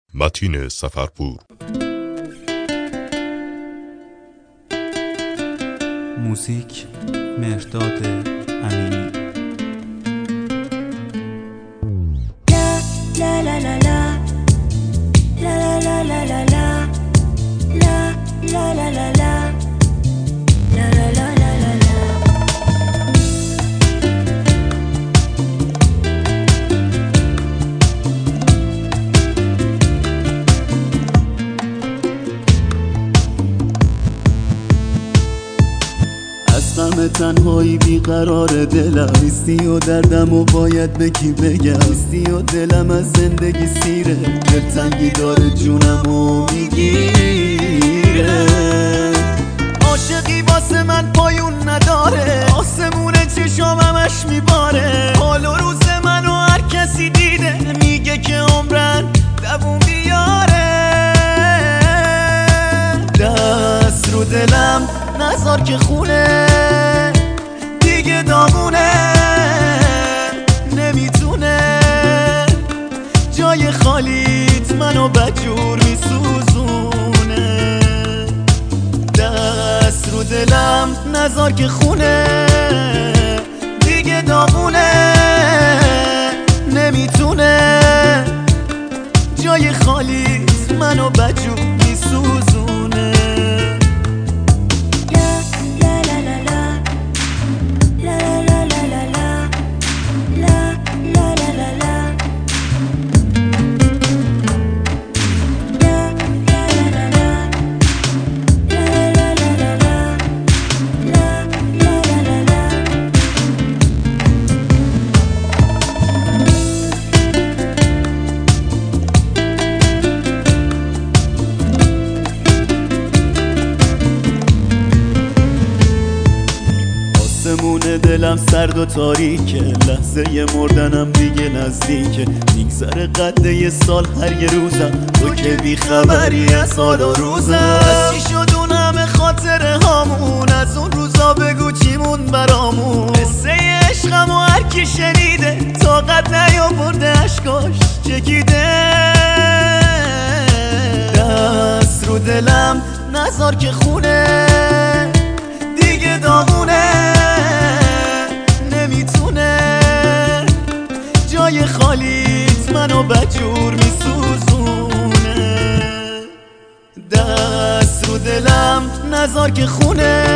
متین سفرپور. موزیک مهرداد امینی. La la la la la la la la la la la la la la la la la la la از غم تنهایی بیقرار دلم نیستی و دردم و باید به کی بگم، نیستی و دلم از زندگی سیره، دلتنگی داره جونم و میگیره. عاشقی واسه من پایون نداره، آسمون چشام همش میباره، حال و روز منو هر کسی دیده میگه که عمرن دووم بیاره. دست رو دلم نذار که خونه دیگه داغونه، نمیتونه جای خالیت منو بدجور میسوزونه. دست رو دلم نذار که خونه دیگه داغونه، نمیتونه جای خالیت منو بدجور میسوزونه. آسمون دلم سرد و تاریکه، لحظه مردنم دیگه نزدیکه، میگذره قد یه سال هر یه روزم، تو که بی خبری از حال و روزم. از چی شد اون همه خاطره هامون، از اون روزا بگو چی مون برامون، قصه عشقم و هر کی شنیده طاقت نیاورده اشکاش چکیده. دست رو دلم نذار که خونه دیگه داغونه، نمیتونه جای خالیت منو بدجور میسوزونه. دست رو دلم نذار که خونه